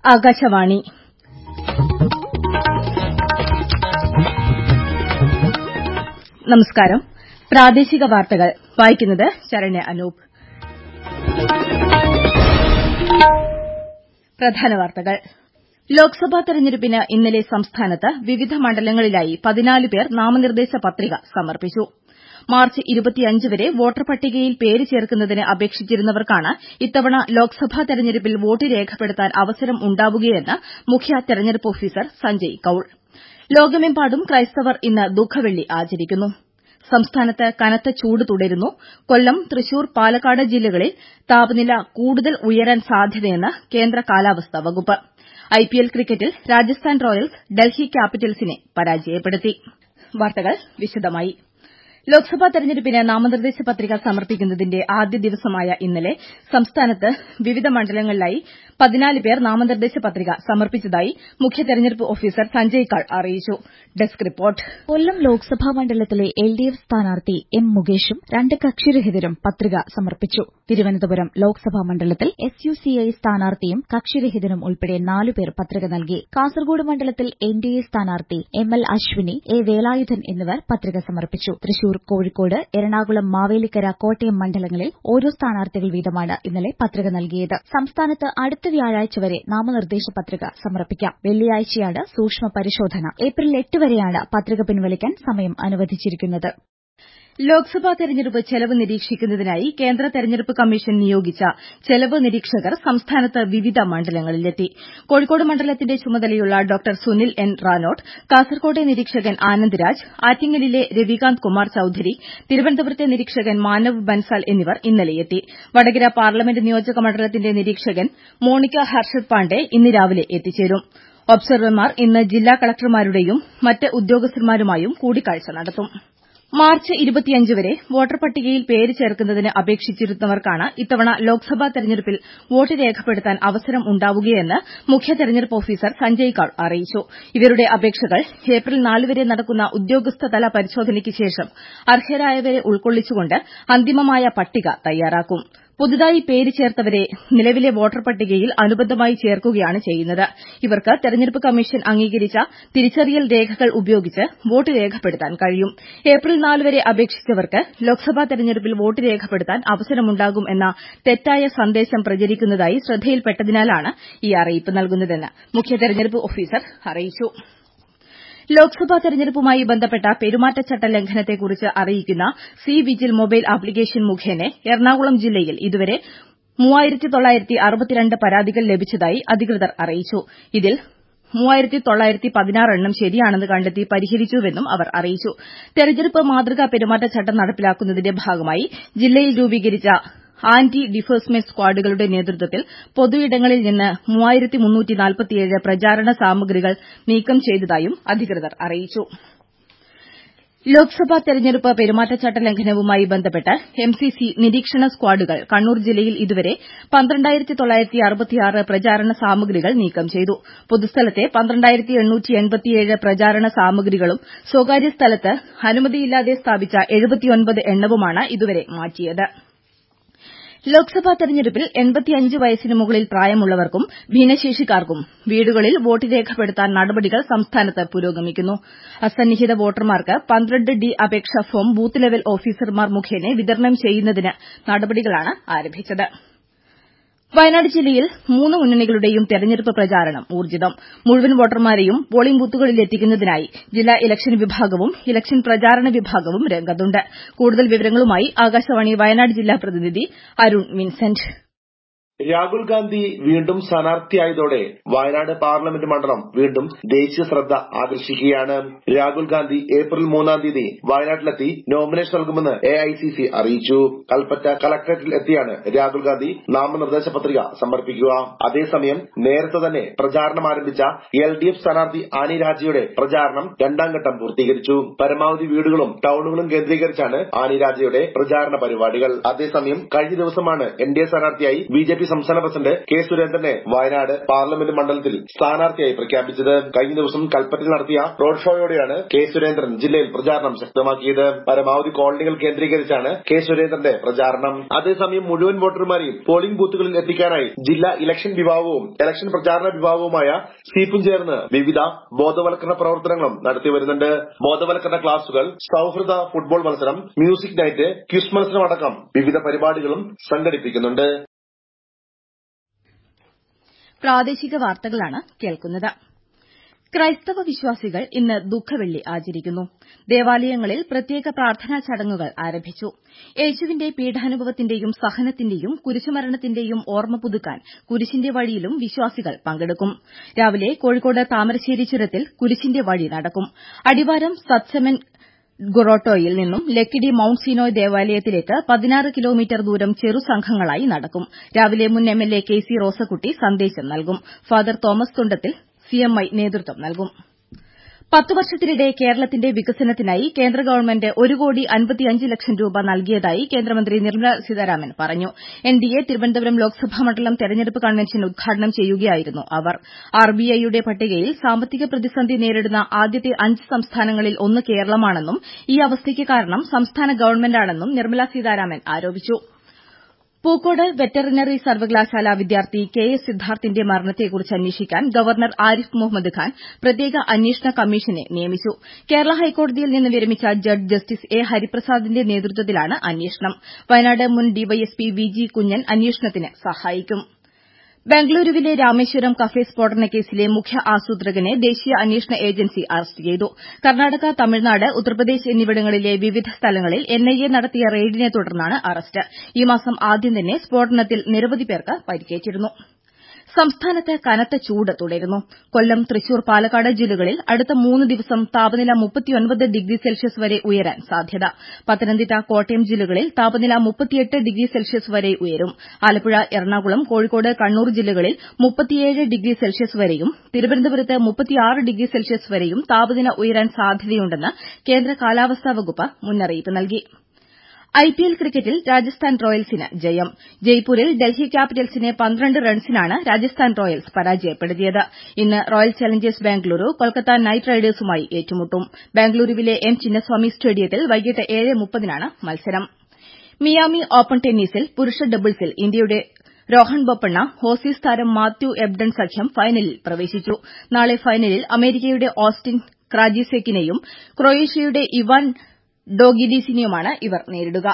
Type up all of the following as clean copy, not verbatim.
ആകാശവാണി നമസ്കാരം. പ്രാദേശിക വാർത്തകൾ വായിക്കുന്നത് ശരണ്യ അനൂപ്. പ്രധാന വാർത്തകൾ. ലോക്സഭാ തെരഞ്ഞെടുപ്പിന് ഇന്നലെ സംസ്ഥാനത്ത് വിവിധ മണ്ഡലങ്ങളിലായി 14 പേർ നാമനിർദ്ദേശ പത്രിക സമർപ്പിച്ചു. മാർച്ച് 25 വരെ വോട്ടർ പട്ടികയിൽ പേര് ചേർക്കുന്നതിന് അപേക്ഷിച്ചിരുന്നവർക്കാണ് ഇത്തവണ ലോക്സഭാ തെരഞ്ഞെടുപ്പിൽ വോട്ട് രേഖപ്പെടുത്താൻ അവസരം ഉണ്ടാവുകയെന്ന് മുഖ്യ തെരഞ്ഞെടുപ്പ് ഓഫീസർ സഞ്ജയ് കൌൾ. ലോകമെമ്പാടും ക്രൈസ്തവർ ഇന്ന് ദുഃഖവെള്ളി ആചരിക്കുന്നു. സംസ്ഥാനത്ത് കനത്ത ചൂട് തുടരുന്നു. കൊല്ലം, തൃശൂർ, പാലക്കാട് ജില്ലകളിൽ താപനില കൂടുതൽ ഉയരാൻ സാധ്യതയെന്ന് കേന്ദ്ര കാലാവസ്ഥാ വകുപ്പ്. ഐപിഎൽ ക്രിക്കറ്റിൽ രാജസ്ഥാൻ റോയൽസ് ഡൽഹി ക്യാപിറ്റൽസിനെ പരാജയപ്പെടുത്തി. വാർത്തകൾ വിശദമായി. ലോക്സഭാ തെരഞ്ഞെടുപ്പിന് നാമനിർദ്ദേശ പത്രിക സമർപ്പിക്കുന്നതിന്റെ ആദ്യ ദിവസമായ ഇന്നലെ സംസ്ഥാനത്ത് വിവിധ മണ്ഡലങ്ങളിലായി 14 പേർ നാമനിർദ്ദേശ പത്രിക സമർപ്പിച്ചതായി മുഖ്യ തെരഞ്ഞെടുപ്പ് ഓഫീസർ സഞ്ജയ് കൌൾ അറിയിച്ചു. Desk report. കൊല്ലം ലോക്സഭാ മണ്ഡലത്തിലെ എൽഡിഎഫ് സ്ഥാനാർത്ഥി എം മുകേഷും 2 കക്ഷിരഹിതരും പത്രിക സമർപ്പിച്ചു. തിരുവനന്തപുരം ലോക്സഭാ മണ്ഡലത്തിൽ എസ്യുസിഐ സ്ഥാനാർത്ഥിയും കക്ഷിരഹിതനും ഉൾപ്പെടെ 4 പേർ പത്രിക നൽകി. കാസർഗോഡ് മണ്ഡലത്തിൽ എൻഡിഎ സ്ഥാനാർത്ഥി എംഎൽ അശ്വിനി, എ വേലായുധൻ എന്നിവർ പത്രിക സമർപ്പിച്ചു. തൃശൂർ, കോഴിക്കോട്, എറണാകുളം, മാവേലിക്കര, കോട്ടയം മണ്ഡലങ്ങളിൽ ഓരോ സ്ഥാനാർത്ഥികൾ വീതമാണ് ഇന്നലെ പത്രിക നൽകിയത്. സംസ്ഥാനത്ത് അടുത്ത വ്യാഴാഴ്ച വരെ നാമനിർദ്ദേശ പത്രിക സമർപ്പിക്കാം. വെള്ളിയാഴ്ചയാണ് സൂക്ഷ്മ പരിശോധന. ഏപ്രിൽ 8 വരെയാണ് പത്രിക പിൻവലിക്കാൻ സമയം അനുവദിച്ചിരിക്കുന്നത്. ലോക്സഭാ തെരഞ്ഞെടുപ്പ് ചെലവ് നിരീക്ഷിക്കുന്നതിനായി കേന്ദ്ര തെരഞ്ഞെടുപ്പ് കമ്മീഷൻ നിയോഗിച്ച ചെലവ് നിരീക്ഷകർ സംസ്ഥാനത്ത് വിവിധ മണ്ഡലങ്ങളിലെത്തി. കോഴിക്കോട് മണ്ഡലത്തിന്റെ ചുമതലയുള്ള ഡോക്ടർ സുനിൽ എൻ റാനോട്ട്, കാസർകോട്ടെ നിരീക്ഷകൻ ആനന്ദ് രാജ്, ആറ്റിങ്ങലിലെ രവികാന്ത് കുമാർ ചൌധരി, തിരുവനന്തപുരത്തെ നിരീക്ഷകൻ മാനവ് ബൻസാൽ എന്നിവർ ഇന്നലെയെത്തി. വടകര പാർലമെന്റ് നിയോജക മണ്ഡലത്തിന്റെ നിരീക്ഷകൻ മോണിക്ക ഹർഷദ് പാണ്ഡെ ഇന്ന് രാവിലെ എത്തിച്ചേരും. ഒബ്സർവർമാർ ഇന്ന് ജില്ലാ കളക്ടർമാരുടെയും മറ്റ് ഉദ്യോഗസ്ഥരുമായും കൂടിക്കാഴ്ച നടത്തും. മാർച്ച് 25 വരെ വോട്ടർ പട്ടികയിൽ പേര് ചേർക്കുന്നതിന് അപേക്ഷിച്ചിരുന്നവർക്കാണ് ഇത്തവണ ലോക്സഭാ തെരഞ്ഞെടുപ്പിൽ വോട്ട് രേഖപ്പെടുത്താൻ അവസരം ഉണ്ടാവുകയെന്ന് മുഖ്യ തെരഞ്ഞെടുപ്പ് ഓഫീസർ സഞ്ജയ് കൌൾ അറിയിച്ചു. ഇവരുടെ അപേക്ഷകൾ ഏപ്രിൽ 4 വരെ നടക്കുന്ന ഉദ്യോഗസ്ഥതല പരിശോധനയ്ക്ക് ശേഷം അർഹരായവരെ ഉൾക്കൊള്ളിച്ചുകൊണ്ട് അന്തിമമായ പട്ടിക തയ്യാറാക്കും. പുതുതായി പേര് ചേർത്തവരെ നിലവിലെ വോട്ടർ പട്ടികയിൽ അനുബന്ധമായി ചേർക്കുകയാണ് ചെയ്യുന്നത്. ഇവർക്ക് തെരഞ്ഞെടുപ്പ് കമ്മീഷൻ അംഗീകരിച്ച തിരിച്ചറിയൽ രേഖകൾ ഉപയോഗിച്ച് വോട്ട് രേഖപ്പെടുത്താൻ കഴിയും. ഏപ്രിൽ 4 വരെ അപേക്ഷിച്ചവർക്ക് ലോക്സഭാ തെരഞ്ഞെടുപ്പിൽ വോട്ട് രേഖപ്പെടുത്താൻ അവസരമുണ്ടാകും എന്ന തെറ്റായ സന്ദേശം പ്രചരിക്കുന്നതായി ശ്രദ്ധയിൽപ്പെട്ടതിനാലാണ് ഈ അറിയിപ്പ് നൽകുന്നതെന്ന് മുഖ്യ തെരഞ്ഞെടുപ്പ് ഓഫീസർ അറിയിച്ചു. ലോക്സഭാ തെരഞ്ഞെടുപ്പുമായി ബന്ധപ്പെട്ട പെരുമാറ്റച്ചട്ട ലംഘനത്തെക്കുറിച്ച് അറിയിക്കുന്ന സി വിജിൽ മൊബൈൽ ആപ്ലിക്കേഷൻ മുഖേന എറണാകുളം ജില്ലയിൽ ഇതുവരെ 3962 പരാതികൾ ലഭിച്ചതായി അധികൃതർ അറിയിച്ചു. ഇതിൽ 3916 എണ്ണം ശരിയാണെന്ന് കണ്ടെത്തി പരിഹരിച്ചുവെന്നും അവർ അറിയിച്ചു. തെരഞ്ഞെടുപ്പ് മാതൃകാ പെരുമാറ്റച്ചട്ടം നടപ്പിലാക്കുന്നതിന്റെ ഭാഗമായി ജില്ലയിൽ രൂപീകരിച്ച ആന്റി ഡിഫേഴ്സ്മെന്റ് സ്ക്വാഡുകളുടെ നേതൃത്വത്തിൽ പൊതുയിടങ്ങളിൽ നിന്ന് 3347 പ്രചാരണ സാമഗ്രികൾ നീക്കം ചെയ്തതായും അധികൃതർ അറിയിച്ചു. ലോക്സഭാ തെരഞ്ഞെടുപ്പ് പെരുമാറ്റച്ചട്ട ലംഘനവുമായി ബന്ധപ്പെട്ട് എംസിസി നിരീക്ഷണ സ്ക്വാഡുകൾ കണ്ണൂർ ജില്ലയിൽ ഇതുവരെ 12966 പ്രചാരണ സാമഗ്രികൾ നീക്കം ചെയ്തു. പൊതുസ്ഥലത്തെ 12887 പ്രചാരണ സാമഗ്രികളും സ്വകാര്യ സ്ഥലത്ത് അനുമതിയില്ലാതെ സ്ഥാപിച്ച 79 എണ്ണവുമാണ് ഇതുവരെ മാറ്റിയത്. ലോക്സഭാ തെരഞ്ഞെടുപ്പിൽ 85 വയസ്സിന് മുകളിൽ പ്രായമുള്ളവർക്കും ഭിന്നശേഷിക്കാർക്കും വീടുകളിൽ വോട്ട് രേഖപ്പെടുത്താൻ നടപടികൾ സംസ്ഥാനത്ത് പുരോഗമിക്കുന്നു. അസന്നിഹിത വോട്ടർമാർക്ക് 12D അപേക്ഷാ ഫോം ബൂത്ത് ലെവൽ ഓഫീസർമാർ മുഖേന വിതരണം ചെയ്യുന്നതിന് നടപടികളാണ് ആരംഭിച്ചത്. വയനാട് ജില്ലയിൽ 3 മുന്നണികളുടെയും തെരഞ്ഞെടുപ്പ് പ്രചാരണം ഊർജ്ജിതം. മുഴുവൻ വോട്ടർമാരെയും പോളിംഗ് ബൂത്തുകളിലെത്തിക്കുന്നതിനായി ജില്ലാ ഇലക്ഷൻ വിഭാഗവും ഇലക്ഷൻ പ്രചാരണ വിഭാഗവും രംഗത്തുണ്ട്. കൂടുതൽ വിവരങ്ങളുമായി ആകാശവാണി വയനാട് ജില്ലാ പ്രതിനിധി അരുൺ വിൻസെന്റ്. രാഹുൽ ഗാന്ധി വീണ്ടും സ്ഥാനാർത്ഥിയായതോടെ വയനാട് പാർലമെന്റ് മണ്ഡലം വീണ്ടും ദേശീയ ശ്രദ്ധ ആകർഷിക്കുകയാണ്. രാഹുൽ ഗാന്ധി ഏപ്രിൽ 3-ാം തീയതി വയനാട്ടിലെത്തി നോമിനേഷൻ നൽകുമെന്ന് AICC അറിയിച്ചു. കൽപ്പറ്റ കളക്ടറേറ്റിൽ എത്തിയാണ് രാഹുൽ ഗാന്ധി നാമനിർദ്ദേശ പത്രിക സമർപ്പിക്കുക. അതേസമയം നേരത്തെ തന്നെ പ്രചാരണം ആരംഭിച്ച LDF സ്ഥാനാർത്ഥി ആനി രാജയുടെ പ്രചാരണം 2ാം ഘട്ടം പൂർത്തീകരിച്ചു. പരമാവധി വീടുകളും ടൌണുകളും കേന്ദ്രീകരിച്ചാണ് ആനി രാജയുടെ പ്രചാരണ പരിപാടികൾ. അതേസമയം കഴിഞ്ഞ ദിവസമാണ് NDA സ്ഥാനാർത്ഥിയായി BJP സംസ്ഥാന പ്രസിഡന്റ് കെ സുരേന്ദ്രനെ വയനാട് പാർലമെന്റ് മണ്ഡലത്തിൽ സ്ഥാനാർത്ഥിയായി പ്രഖ്യാപിച്ചത്. കഴിഞ്ഞ ദിവസം കൽപ്പറ്റയിൽ നടത്തിയ റോഡ് ഷോയോടെയാണ് കെ സുരേന്ദ്രൻ ജില്ലയിൽ പ്രചാരണം ശക്തമാക്കിയത്. പരമാവധി കോളനികൾ കേന്ദ്രീകരിച്ചാണ് കെ സുരേന്ദ്രന്റെ പ്രചാരണം. അതേസമയം മുഴുവൻ വോട്ടർമാരെയും പോളിംഗ് ബൂത്തുകളിൽ എത്തിക്കാനായി ജില്ലാ ഇലക്ഷൻ വിഭാഗവും ഇലക്ഷൻ പ്രചാരണ വിഭാഗവുമായ സ്വീപും ചേർന്ന് വിവിധ ബോധവൽക്കരണ പ്രവർത്തനങ്ങളും നടത്തിവരുന്നുണ്ട്. ബോധവൽക്കരണ ക്ലാസുകൾ, സൌഹൃദ ഫുട്ബോൾ മത്സരം, മ്യൂസിക് നൈറ്റ്, ക്വിസ് മത്സരം അടക്കം വിവിധ പരിപാടികളും സംഘടിപ്പിക്കുന്നുണ്ട്. പ്രാദേശിക വാർത്തകളാണ് കേൾക്കുന്നത്. ക്രൈസ്തവ വിശ്വാസികൾ ഇന്ന് ദുഃഖവെള്ളി ആചരിക്കുന്നു. ദേവാലയങ്ങളിൽ പ്രത്യേക പ്രാർത്ഥനാ ചടങ്ങുകൾ ആരംഭിച്ചു. യേശുവിന്റെ പീഡാനുഭവത്തിന്റെയും സഹനത്തിന്റെയും കുരിശുമരണത്തിന്റെയും ഓർമ്മ പുതുക്കാൻ കുരിശിന്റെ വഴിയിലും വിശ്വാസികൾ പങ്കെടുക്കും. രാവിലെ കോഴിക്കോട് താമരശ്ശേരി ചുരത്തിൽ കുരിശിന്റെ വഴി നടക്കും. അടിവാരം സത്സമൻ ഗൊറോട്ടോയിൽ നിന്നും ലക്കിടി മൌണ്ട് സീനോയ് ദേവാലയത്തിലേക്ക് 16 കിലോമീറ്റർ ദൂരം ചെറുസംഘങ്ങളായി നടക്കും. രാവിലെ മുൻ എംഎൽഎ KC റോസക്കുട്ടി സന്ദേശം നൽകും. ഫാദർ തോമസ് തുണ്ടത്തിൽ CMI നേതൃത്വം നൽകും. 10 വർഷത്തിനിടെ കേരളത്തിന്റെ വികസനത്തിനായി കേന്ദ്ര ഗവൺമെന്റ് 1,55 ലക്ഷം രൂപ നൽകിയതായി കേന്ദ്രമന്ത്രി നിർമ്മല സീതാരാമൻ പറഞ്ഞു. NDA തിരുവനന്തപുരം ലോക്സഭാ മണ്ഡലം തെരഞ്ഞെടുപ്പ് കൺവെൻഷൻ ഉദ്ഘാടനം ചെയ്യുകയായിരുന്നു അവർ. RBIയുടെ പട്ടികയിൽ സാമ്പത്തിക പ്രതിസന്ധി നേരിടുന്ന ആദ്യത്തെ 5 സംസ്ഥാനങ്ങളിൽ ഒന്ന് കേരളമാണെന്നും ഈ അവസ്ഥയ്ക്ക് കാരണം സംസ്ഥാന ഗവൺമെന്റാണെന്നും നിർമ്മല സീതാരാമൻ ആരോപിച്ചു. പൂക്കോട് വെറ്ററിനറി സർവകലാശാല വിദ്യാർത്ഥി KS സിദ്ധാർത്ഥിന്റെ മരണത്തെക്കുറിച്ച് അന്വേഷിക്കാൻ ഗവർണർ ആരിഫ് മുഹമ്മദ് ഖാൻ പ്രത്യേക അന്വേഷണ കമ്മീഷനെ നിയമിച്ചു. കേരള ഹൈക്കോടതിയിൽ നിന്ന് വിരമിച്ച ജഡ്ജ് ജസ്റ്റിസ് A ഹരിപ്രസാദിന്റെ നേതൃത്വത്തിലാണ് അന്വേഷണം. വയനാട് മുൻ ഡിവൈഎസ്പി VG കുഞ്ഞൻ അന്വേഷണത്തിന് സഹായിക്കും. ബംഗളൂരുവിലെ രാമേശ്വരം കഫേ സ്ഫോടന കേസിലെ മുഖ്യ ആസൂത്രകനെ ദേശീയ അന്വേഷണ ഏജൻസി അറസ്റ്റ് ചെയ്തു. കർണാടക, തമിഴ്നാട്, ഉത്തർപ്രദേശ് എന്നിവിടങ്ങളിലെ വിവിധ സ്ഥലങ്ങളിൽ NIA നടത്തിയ റെയ്ഡിനെ തുടർന്നാണ് അറസ്റ്റ്. ഈ മാസം ആദ്യം തന്നെ സ്ഫോടനത്തിൽ നിരവധി പേർക്ക് പരിക്കേറ്റിരുന്നു. സംസ്ഥാനത്ത് കനത്ത ചൂട് തുടരുന്നു. കൊല്ലം, തൃശൂർ, പാലക്കാട് ജില്ലകളിൽ അടുത്ത 3 ദിവസം താപനില 39 ഡിഗ്രി സെൽഷ്യസ് വരെ ഉയരാൻ സാധ്യത. പത്തനംതിട്ട, കോട്ടയം ജില്ലകളിൽ താപനില 38 ഡിഗ്രി സെൽഷ്യസ് വരെ ഉയരും. ആലപ്പുഴ, എറണാകുളം, കോഴിക്കോട്, കണ്ണൂർ ജില്ലകളിൽ 37 ഡിഗ്രി സെൽഷ്യസ് വരെയും തിരുവനന്തപുരത്ത് 36 ഡിഗ്രി സെൽഷ്യസ് വരെയും താപനില ഉയരാൻ സാധ്യതയുണ്ടെന്ന് കേന്ദ്ര കാലാവസ്ഥാ വകുപ്പ് മുന്നറിയിപ്പ് നൽകി. IPL ക്രിക്കറ്റിൽ രാജസ്ഥാൻ റോയൽസിന് ജയം. ജയ്പൂരിൽ ഡൽഹി ക്യാപിറ്റൽസിനെ 12 റൺസിനാണ് രാജസ്ഥാൻ റോയൽസ് പരാജയപ്പെടുത്തിയത്. ഇന്ന് Royal Challengers Bengaluru Kolkata Knight റൈഡേഴ്സുമായി ഏറ്റുമുട്ടും. ബാംഗ്ലൂരുവിലെ M ചിന്നസ്വാമി സ്റ്റേഡിയത്തിൽ വൈകിട്ട് 7:30-നാണ് മത്സരം. മിയാമി ഓപ്പൺ ടെന്നീസിൽ പുരുഷ ഡബിൾസിൽ ഇന്ത്യയുടെ രോഹൻ ബൊപ്പണ്ണ, ഓസീസ് താരം മാത്യു എബ്ഡൺ സഖ്യം ഫൈനലിൽ പ്രവേശിച്ചു. നാളെ ഫൈനലിൽ അമേരിക്കയുടെ ഓസ്റ്റിൻ ക്രാജിസെക്കിനെയും ക്രൊയേഷ്യയുടെ ഇവാൻ ഡോഗിഡീസിനെയുമാണ് ഇവർ നേരിടുക.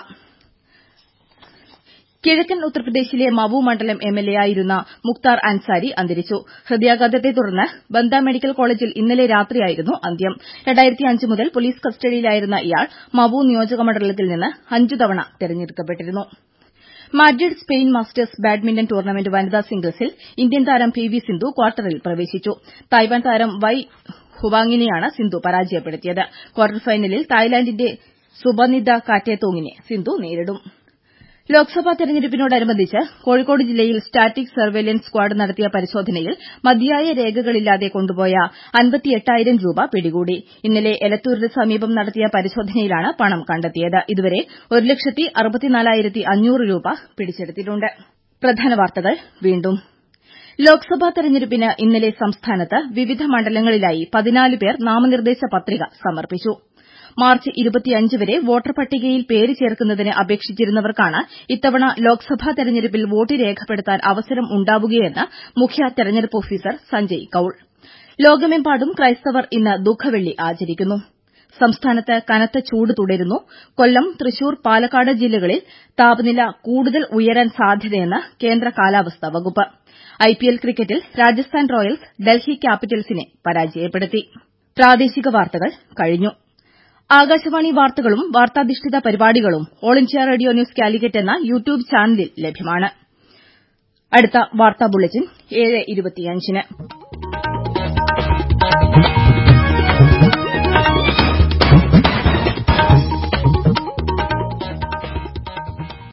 കിഴക്കൻ ഉത്തർപ്രദേശിലെ മവു മണ്ഡലം MLAയായിരുന്ന മുക്താർ അൻസാരി അന്തരിച്ചു. ഹൃദയാഘാതത്തെ തുടർന്ന് ബന്ദ മെഡിക്കൽ കോളേജിൽ ഇന്നലെ രാത്രിയായിരുന്നു അന്ത്യം. 2005 മുതൽ പോലീസ് കസ്റ്റഡിയിലായിരുന്ന ഇയാൾ മവു നിയോജക മണ്ഡലത്തിൽ നിന്ന് 5 തവണ തെരഞ്ഞെടുക്കപ്പെട്ടിരുന്നു. Madrid Spain Masters badminton tournament വനിതാ സിംഗിൾസിൽ ഇന്ത്യൻ താരം PV സിന്ധു ക്വാർട്ടറിൽ പ്രവേശിച്ചു. തായ്വാൻ താരം വൈ ഹുവാങ്ങിനെയാണ് സിന്ധു പരാജയപ്പെടുത്തിയത്. ക്വാർട്ടർ ഫൈനലിൽ തായ്ലാന്റിന്റെ സുബനിത കാറ്റേത്തോങ്ങിനെ സിന്ധു നേരിടും. ലോക്സഭാ തെരഞ്ഞെടുപ്പിനോടനുബന്ധിച്ച് കോഴിക്കോട് ജില്ലയിൽ സ്റ്റാറ്റിക് സർവെയിലൻസ് സ്ക്വാഡ് നടത്തിയ പരിശോധനയിൽ മതിയായ രേഖകളില്ലാതെ കൊണ്ടുപോയ 58,000 രൂപ പിടികൂടി. ഇന്നലെ എലത്തൂരിന് സമീപം നടത്തിയ പരിശോധനയിലാണ് പണം കണ്ടെത്തിയത്. ഇതുവരെ 1,64,500 രൂപ പിടിച്ചെടുത്തിട്ടുണ്ട്. പ്രധാന വാർത്തകൾ വീണ്ടും. ലോക്സഭാ തെരഞ്ഞെടുപ്പിന് ഇന്നലെ സംസ്ഥാനത്ത് വിവിധ മണ്ഡലങ്ങളിലായി 14 പേർ നാമനിർദ്ദേശ പത്രിക സമർപ്പിച്ചു. മാർച്ച് 25 വരെ വോട്ടർ പട്ടികയിൽ പേര് ചേർക്കുന്നതിന് അപേക്ഷിച്ചിരുന്നവർക്കാണ് ഇത്തവണ ലോക്സഭാ തെരഞ്ഞെടുപ്പിൽ വോട്ട് രേഖപ്പെടുത്താൻ അവസരം ഉണ്ടാവുകയെന്ന് മുഖ്യ തെരഞ്ഞെടുപ്പ് ഓഫീസർ സഞ്ജയ് കൌൾ. ലോകമെമ്പാടും ക്രൈസ്തവർ ഇന്ന് ദുഃഖവെള്ളി ആചരിക്കുന്നു. സംസ്ഥാനത്ത് കനത്ത ചൂട് തുടരുന്നു. കൊല്ലം, തൃശൂർ, പാലക്കാട് ജില്ലകളിൽ താപനില കൂടുതൽ ഉയരാൻ സാധ്യതയെന്ന് കേന്ദ്ര കാലാവസ്ഥാ വകുപ്പ്. IPL ക്രിക്കറ്റിൽ രാജസ്ഥാൻ റോയൽസ് ഡൽഹി ക്യാപിറ്റൽസിനെ പരാജയപ്പെടുത്തി. പ്രാദേശിക വാർത്തകൾ കഴിഞ്ഞു. ആകാശവാണി വാർത്തകളും വാർത്താധിഷ്ഠിത പരിപാടികളും All India Radio News Calicut എന്ന യൂട്യൂബ് ചാനലിൽ ലഭ്യമാണ്. അടുത്ത വാർത്താ ബുള്ളറ്റിൻ 7:25-ന്.